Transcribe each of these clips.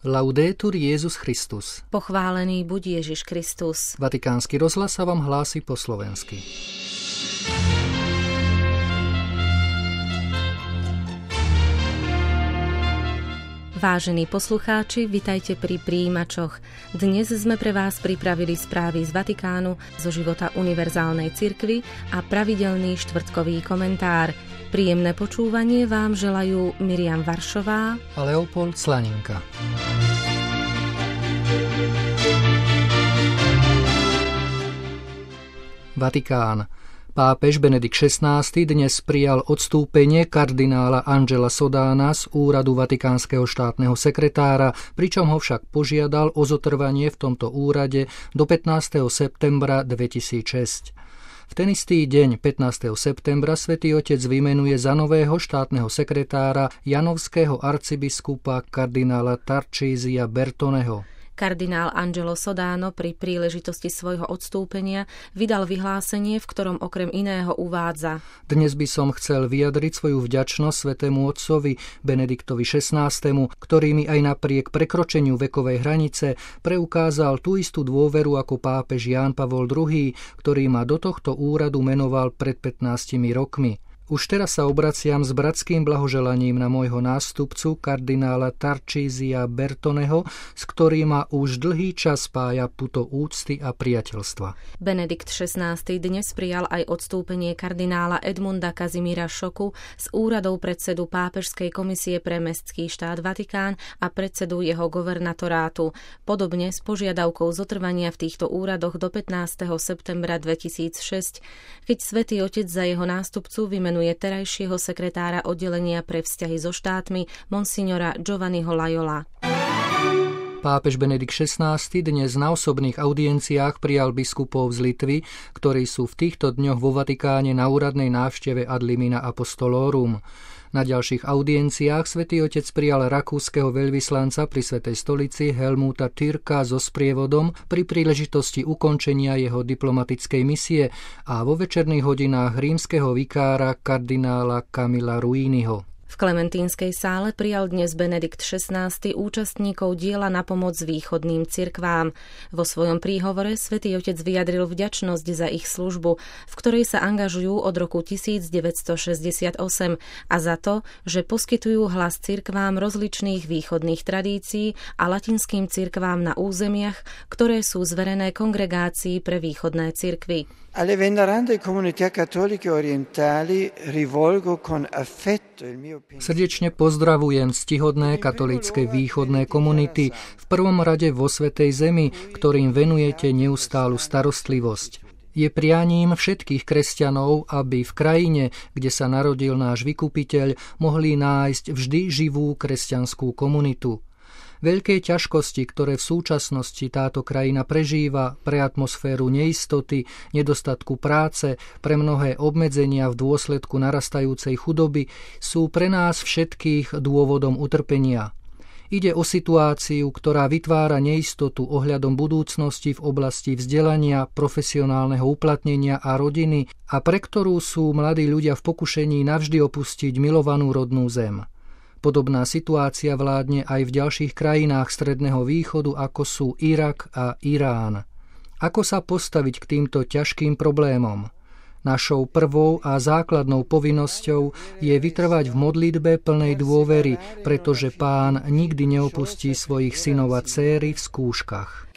Laudetur Jesus Christus. Pochválený buď Ježiš Kristus. Vatikánsky rozhlas sa vám hlási po slovensky. Vážení poslucháči, vitajte pri prijímačoch. Dnes sme pre vás pripravili správy z Vatikánu, zo života univerzálnej cirkvi a pravidelný štvrtkový komentár. Príjemné počúvanie vám želajú Miriam Varšová a Leopold Slaninka. Vatikán. Pápež Benedikt XVI dnes prijal odstúpenie kardinála Angela Sodana z úradu vatikánskeho štátneho sekretára, pričom ho však požiadal o zotrvanie v tomto úrade do 15. septembra 2006. V ten istý deň, 15. septembra, Svätý Otec vymenuje za nového štátneho sekretára janovského arcibiskupa kardinála Tarcísia Bertoneho. Kardinál Angelo Sodano pri príležitosti svojho odstúpenia vydal vyhlásenie, v ktorom okrem iného uvádza: Dnes by som chcel vyjadriť svoju vďačnosť Svätému Otcovi Benediktovi XVI, ktorý mi aj napriek prekročeniu vekovej hranice preukázal tú istú dôveru ako pápež Ján Pavol II, ktorý ma do tohto úradu menoval pred 15 rokmi. Už teraz sa obraciam s bratským blahoželaním na môjho nástupcu, kardinála Tarcísia Bertoneho, s ktorým ma už dlhý čas spája puto úcty a priateľstva. Benedikt XVI dnes prijal aj odstúpenie kardinála Edmunda Kazimíra Šoku z úradov predsedu Pápežskej komisie pre mestský štát Vatikán a predsedu jeho guvernatorátu. Podobne s požiadavkou zotrvania v týchto úradoch do 15. septembra 2006, keď Svätý Otec za jeho nástupcu vymenuje terajšieho sekretára oddelenia pre vzťahy so štátmi monsignora Giovanniho Lajola. Pápež Benedikt XVI dnes na osobných audienciách prijal biskupov z Litvy, ktorí sú v týchto dňoch vo Vatikáne na úradnej návšteve ad limina apostolorum. Na ďalších audienciách Svätý Otec prijal rakúskeho veľvyslanca pri Svätej stolici Helmuta Türka so sprievodom pri príležitosti ukončenia jeho diplomatickej misie a vo večerných hodinách rímskeho vikára kardinála Camilla Ruiniho. V Klementínskej sále prijal dnes Benedikt XVI účastníkov diela Na pomoc východným cirkvám. Vo svojom príhovore Svätý Otec vyjadril vďačnosť za ich službu, v ktorej sa angažujú od roku 1968 a za to, že poskytujú hlas cirkvám rozličných východných tradícií a latinským cirkvám na územiach, ktoré sú zverené kongregácii pre východné cirkvy. Alle venerande comunità cattoliche orientali rivolgo con affetto il mio pensiero. Srdečne pozdravujem ctihodné katolícke východné komunity, v prvom rade vo Svätej Zemi, ktorým venujete neustálu starostlivosť. Je prianím všetkých kresťanov, aby v krajine, kde sa narodil náš vykupiteľ, mohli nájsť vždy živú kresťanskú komunitu. Veľké ťažkosti, ktoré v súčasnosti táto krajina prežíva, pre atmosféru neistoty, nedostatku práce, pre mnohé obmedzenia v dôsledku narastajúcej chudoby, sú pre nás všetkých dôvodom utrpenia. Ide o situáciu, ktorá vytvára neistotu ohľadom budúcnosti v oblasti vzdelania, profesionálneho uplatnenia a rodiny a pre ktorú sú mladí ľudia v pokušení navždy opustiť milovanú rodnú zem. Podobná situácia vládne aj v ďalších krajinách Stredného východu, ako sú Irak a Irán. Ako sa postaviť k týmto ťažkým problémom? Našou prvou a základnou povinnosťou je vytrvať v modlitbe plnej dôvery, pretože Pán nikdy neopustí svojich synov a dcéry v skúškach.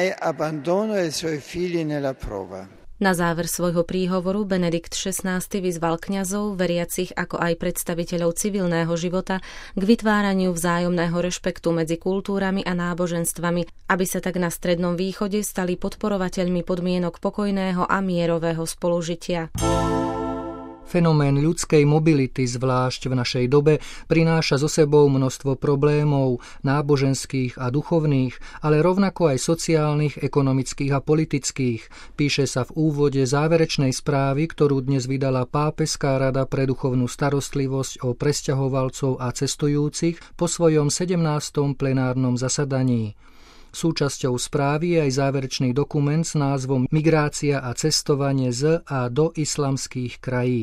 Na záver svojho príhovoru Benedikt XVI vyzval kňazov, veriacich ako aj predstaviteľov civilného života k vytváraniu vzájomného rešpektu medzi kultúrami a náboženstvami, aby sa tak na Strednom východe stali podporovateľmi podmienok pokojného a mierového spolužitia. Fenomén ľudskej mobility, zvlášť v našej dobe, prináša so sebou množstvo problémov náboženských a duchovných, ale rovnako aj sociálnych, ekonomických a politických. Píše sa v úvode záverečnej správy, ktorú dnes vydala Pápežská rada pre duchovnú starostlivosť o presťahovalcov a cestujúcich po svojom 17. plenárnom zasadaní. Súčasťou správy je aj záverečný dokument s názvom Migrácia a cestovanie z a do islamských krajín.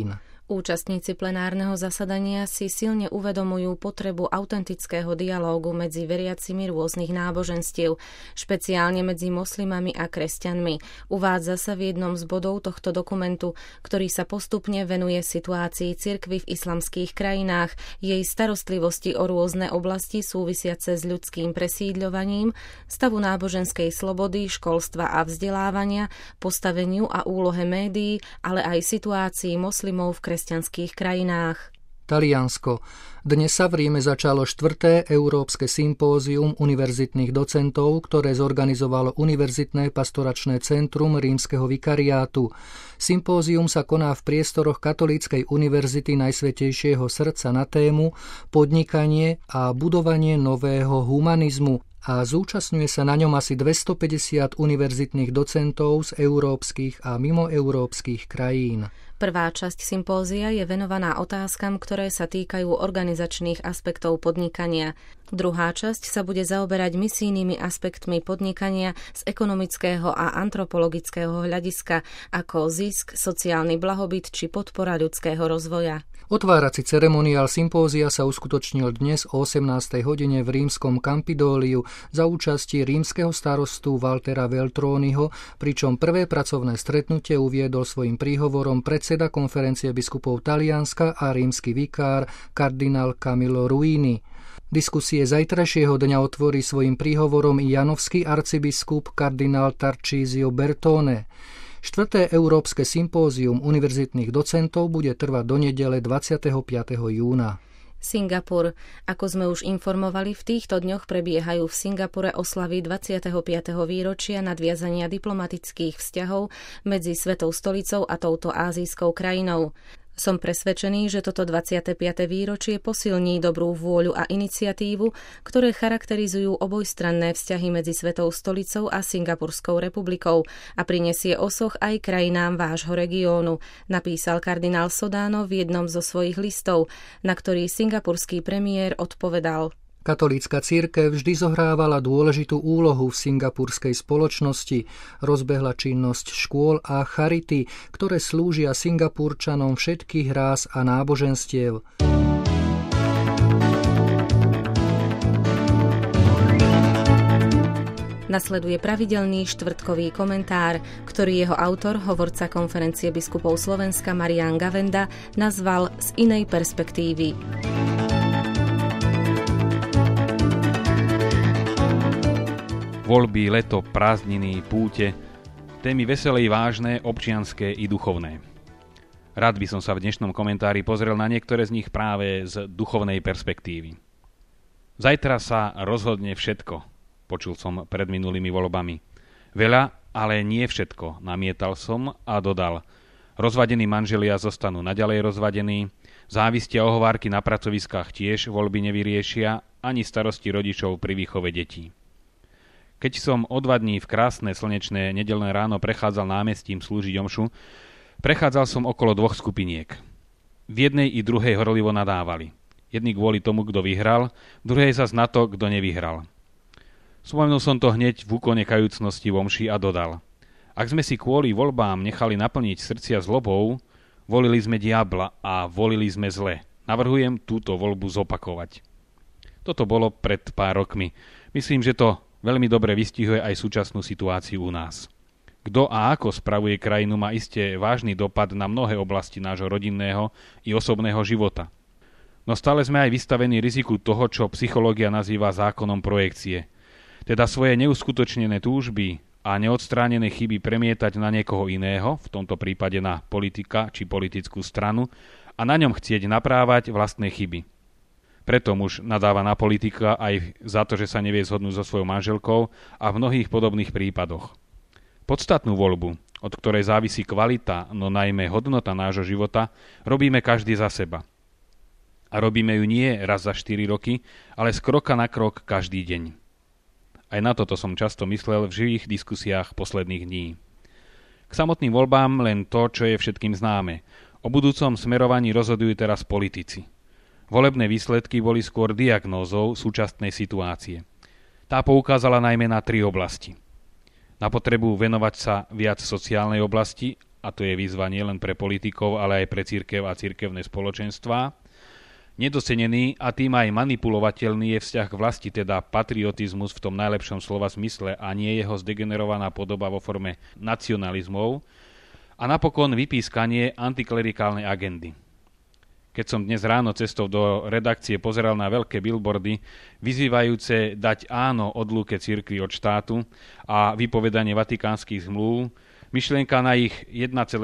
Účastníci plenárneho zasadania si silne uvedomujú potrebu autentického dialógu medzi veriacimi rôznych náboženstiev, špeciálne medzi moslimami a kresťanmi. Uvádza sa v jednom z bodov tohto dokumentu, ktorý sa postupne venuje situácii cirkvi v islamských krajinách, jej starostlivosti o rôzne oblasti súvisiace s ľudským presídľovaním, stavu náboženskej slobody, školstva a vzdelávania, postaveniu a úlohe médií, ale aj situácii moslimov v kresťanských krajinách. Taliansko. Dnes sa v Ríme začalo 4. Európske sympózium univerzitných docentov, ktoré zorganizovalo Univerzitné pastoračné centrum Rímskeho vikariátu. Sympózium sa koná v priestoroch Katolíckej univerzity Najsvätejšieho srdca na tému podnikanie a budovanie nového humanizmu a zúčastňuje sa na ňom asi 250 univerzitných docentov z európskych a mimoeurópskych krajín. Prvá časť sympózia je venovaná otázkam, ktoré sa týkajú organizačných aspektov podnikania. Druhá časť sa bude zaoberať misijnými aspektmi podnikania z ekonomického a antropologického hľadiska, ako zisk, sociálny blahobyt či podpora ľudského rozvoja. Otvárací ceremoniál sympózia sa uskutočnil dnes o 18. hodine v rímskom Campidóliu za účasti rímskeho starostu Valtera Veltroniho, pričom prvé pracovné stretnutie uviedol svojim príhovorom predseda konferencie biskupov Talianska a rímsky vikár kardinál Camillo Ruini. Diskusie zajtrajšieho dňa otvorí svojim príhovorom i janovský arcibiskup kardinál Tarcísio Bertone. 4. Európske sympózium univerzitných docentov bude trvať do nedele 25. júna. Singapur. Ako sme už informovali, v týchto dňoch prebiehajú v Singapure oslavy 25. výročia nadviazania diplomatických vzťahov medzi Svetou stolicou a touto ázijskou krajinou. Som presvedčený, že toto 25. výročie posilní dobrú vôľu a iniciatívu, ktoré charakterizujú obojstranné vzťahy medzi Svetou stolicou a Singapurskou republikou a prinesie osoch aj krajinám vášho regiónu, napísal kardinál Sodano v jednom zo svojich listov, na ktorý singapurský premiér odpovedal: Katolícka cirkev vždy zohrávala dôležitú úlohu v singapurskej spoločnosti, rozbehla činnosť škôl a charity, ktoré slúžia Singapurčanom všetkých rás a náboženstiev. Nasleduje pravidelný štvrtkový komentár, ktorý jeho autor, hovorca konferencie biskupov Slovenska Marián Gavenda, nazval Z inej perspektívy. Voľby, leto, prázdniny, púte, témy veselé, vážne, občianske i duchovné. Rád by som sa v dnešnom komentári pozrel na niektoré z nich práve z duchovnej perspektívy. Zajtra sa rozhodne všetko, počul som pred minulými voľbami. Veľa, ale nie všetko, namietal som a dodal. Rozvadení manželia zostanú naďalej rozvadení, závisti a ohovárky na pracoviskách tiež voľby nevyriešia, ani starosti rodičov pri výchove detí. Keď som o 2 dní v krásne slnečné nedeľné ráno prechádzal námestím slúžiť omšu, prechádzal som okolo 2 skupiniek. V jednej i druhej horlivo nadávali. Jedni kvôli tomu, kto vyhral, druhej zas na to, kto nevyhral. Spomenul som to hneď v úkone kajúcnosti v omši a dodal. Ak sme si kvôli voľbám nechali naplniť srdcia zlobou, volili sme diabla a volili sme zle. Navrhujem túto voľbu zopakovať. Toto bolo pred pár rokmi. Myslím, že to veľmi dobre vystihuje aj súčasnú situáciu u nás. Kto a ako spravuje krajinu, má iste vážny dopad na mnohé oblasti nášho rodinného i osobného života. No stále sme aj vystavení riziku toho, čo psychológia nazýva zákonom projekcie. Teda svoje neuskutočnené túžby a neodstránené chyby premietať na niekoho iného, v tomto prípade na politika či politickú stranu, a na ňom chcieť naprávať vlastné chyby. Preto muž nadáva na politika aj za to, že sa nevie zhodnúť so svojou manželkou a v mnohých podobných prípadoch. Podstatnú voľbu, od ktorej závisí kvalita, no najmä hodnota nášho života, robíme každý za seba. A robíme ju nie raz za 4 roky, ale z kroka na krok každý deň. Aj na toto som často myslel v živých diskusiách posledných dní. K samotným voľbám len to, čo je všetkým známe. O budúcom smerovaní rozhodujú teraz politici. Volebné výsledky boli skôr diagnózou súčasnej situácie. Tá poukázala najmä na 3 oblasti. Na potrebu venovať sa viac sociálnej oblasti a to je výzva nielen pre politikov, ale aj pre cirkev a cirkevné spoločenstvá. Nedocenený a tým aj manipulovateľný je vzťah k vlasti, teda patriotizmus v tom najlepšom slova zmysle a nie jeho zdegenerovaná podoba vo forme nacionalizmov a napokon vypískanie antiklerikálnej agendy. Keď som dnes ráno cestou do redakcie pozeral na veľké billboardy vyzývajúce dať áno odlúke cirkvi od štátu a vypovedanie vatikánskych zmluv, myšlienka na ich 1,4%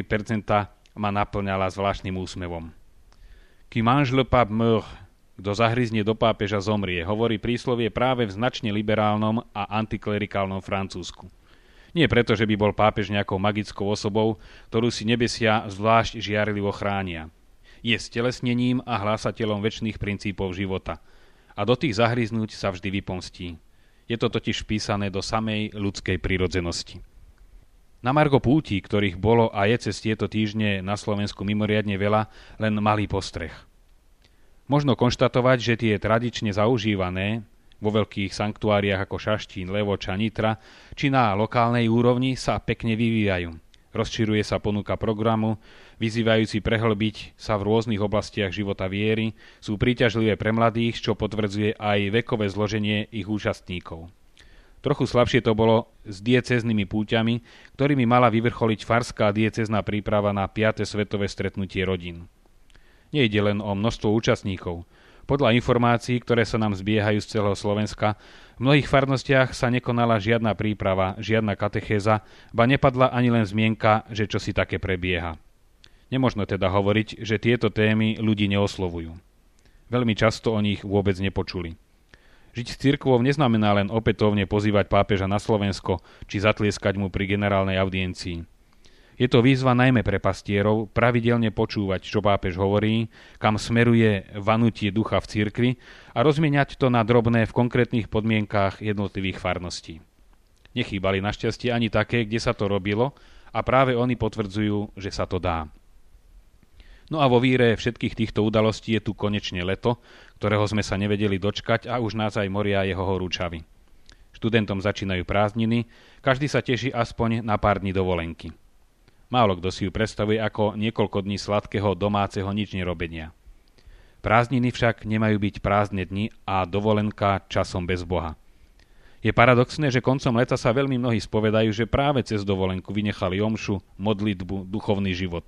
ma naplňala zvláštnym úsmevom. Qui mange le pape meurt, kto zahryzne do pápeža zomrie, hovorí príslovie práve v značne liberálnom a antiklerikálnom Francúzsku. Nie preto, že by bol pápež nejakou magickou osobou, ktorú si nebesia zvlášť žiarlivo chránia. Je stelesnením a hlásateľom večných princípov života. A do tých zahryznúť sa vždy vypomstí. Je to totiž vpísané do samej ľudskej prirodzenosti. Na margo pútí, ktorých bolo a je cez tieto týždne na Slovensku mimoriadne veľa, len malý postreh. Možno konštatovať, že tie tradične zaužívané vo veľkých sanktuáriách ako Šaštín, Levoč a Nitra, či na lokálnej úrovni sa pekne vyvíjajú. Rozširuje sa ponuka programu, vyzývajúci prehlbiť sa v rôznych oblastiach života viery, sú príťažlivé pre mladých, čo potvrdzuje aj vekové zloženie ich účastníkov. Trochu slabšie to bolo s diecéznymi púťami, ktorými mala vyvrcholiť farská diecézna príprava na 5. svetové stretnutie rodín. Nejde len o množstvo účastníkov. Podľa informácií, ktoré sa nám zbiehajú z celého Slovenska, v mnohých farnostiach sa nekonala žiadna príprava, žiadna katechéza, ba nepadla ani len zmienka, že čosi také prebieha. Nemožno teda hovoriť, že tieto témy ľudí neoslovujú. Veľmi často o nich vôbec nepočuli. Žiť s cirkvou neznamená len opätovne pozývať pápeža na Slovensko, či zatlieskať mu pri generálnej audiencii. Je to výzva najmä pre pastierov pravidelne počúvať, čo pápež hovorí, kam smeruje vanutie ducha v cirkvi a rozmieňať to na drobné v konkrétnych podmienkách jednotlivých farností. Nechýbali našťastie ani také, kde sa to robilo a práve oni potvrdzujú, že sa to dá. No a vo víre všetkých týchto udalostí je tu konečne leto, ktorého sme sa nevedeli dočkať a už nás aj moria jeho horúčavy. Študentom začínajú prázdniny, každý sa teší aspoň na pár dní dovolenky. Málo kto si ju predstavuje ako niekoľko dní sladkého domáceho nič nerobenia. Prázdniny však nemajú byť prázdne dni a dovolenka časom bez Boha. Je paradoxné, že koncom leta sa veľmi mnohí spovedajú, že práve cez dovolenku vynechali omšu, modlitbu, duchovný život.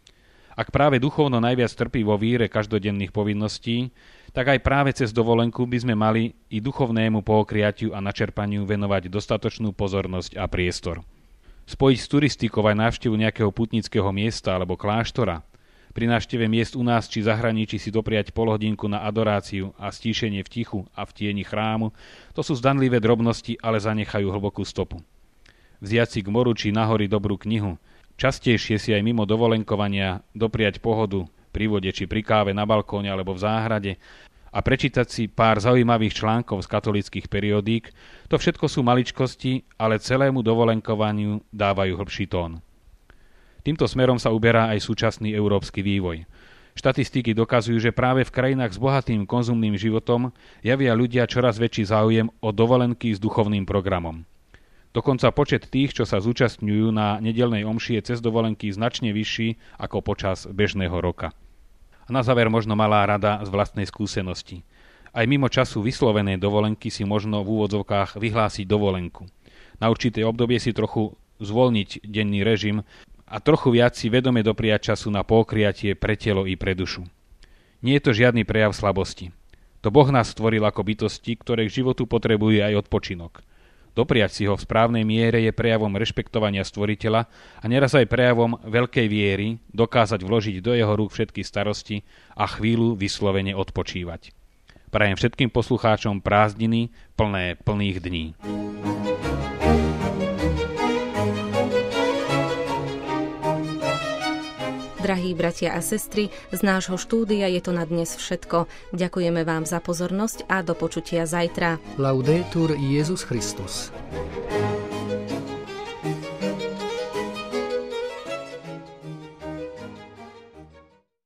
Ak práve duchovno najviac trpí vo víre každodenných povinností, tak aj práve cez dovolenku by sme mali i duchovnému pookriatiu a načerpaniu venovať dostatočnú pozornosť a priestor. Spojiť s turistikou aj návštevu nejakého putnického miesta alebo kláštora, pri návšteve miest u nás či zahraničí si dopriať polhodinku na adoráciu a stíšenie v tichu a v tieni chrámu, to sú zdanlivé drobnosti, ale zanechajú hlbokú stopu. Vziať si k moru či na hory dobrú knihu, častejšie si aj mimo dovolenkovania dopriať pohodu pri vode či pri káve na balkóne alebo v záhrade a prečítať si pár zaujímavých článkov z katolíckych periodík, to všetko sú maličkosti, ale celému dovolenkovaniu dávajú hĺbší tón. Týmto smerom sa uberá aj súčasný európsky vývoj. Štatistiky dokazujú, že práve v krajinách s bohatým konzumným životom javia ľudia čoraz väčší záujem o dovolenky s duchovným programom. Dokonca počet tých, čo sa zúčastňujú na nedeľnej omši, je cez dovolenky značne vyšší ako počas bežného roka. A na záver možno malá rada z vlastnej skúsenosti. Aj mimo času vyslovenej dovolenky si možno v úvodzovkách vyhlásiť dovolenku. Na určité obdobie si trochu zvolniť denný režim a trochu viac si vedome dopriať času na pokriatie pre telo i pre dušu. Nie je to žiadny prejav slabosti. To Boh nás stvoril ako bytosti, ktoré k životu potrebujú aj odpočinok. Dopriať si ho v správnej miere je prejavom rešpektovania stvoriteľa a neraz aj prejavom veľkej viery dokázať vložiť do jeho rúk všetky starosti a chvíľu vyslovene odpočívať. Prajem všetkým poslucháčom prázdniny plné plných dní. Drahí bratia a sestry, z nášho štúdia je to na dnes všetko. Ďakujeme vám za pozornosť a do počutia zajtra. Laudetur Jesus Christus.